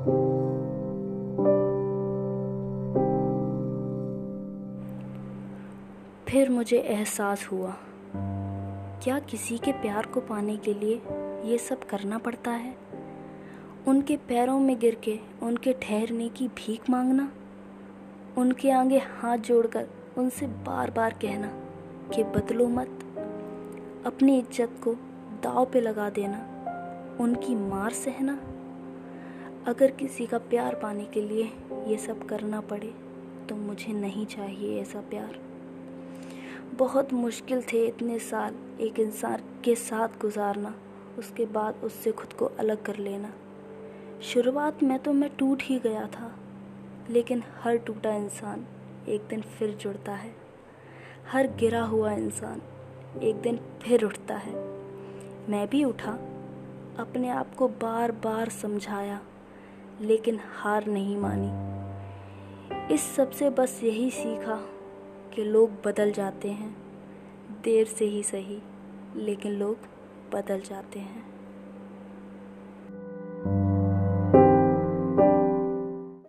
फिर मुझे एहसास हुआ, क्या किसी के प्यार को पाने के लिए ये सब करना पड़ता है? उनके पैरों में गिर के उनके ठहरने की भीख मांगना, उनके आगे हाथ जोड़कर उनसे बार बार कहना कि बदलो मत, अपनी इज्जत को दांव पे लगा देना, उनकी मार सहना। अगर किसी का प्यार पाने के लिए ये सब करना पड़े तो मुझे नहीं चाहिए ऐसा प्यार। बहुत मुश्किल थे इतने साल एक इंसान के साथ गुजारना, उसके बाद उससे खुद को अलग कर लेना। शुरुआत में तो मैं टूट ही गया था, लेकिन हर टूटा इंसान एक दिन फिर जुड़ता है। हर गिरा हुआ इंसान एक दिन फिर उठता है। मैं भी उठा, अपने आप को बार बार समझाया, लेकिन हार नहीं मानी। इस सब से बस यही सीखा कि लोग बदल जाते हैं, देर से ही सही, लेकिन लोग बदल जाते हैं।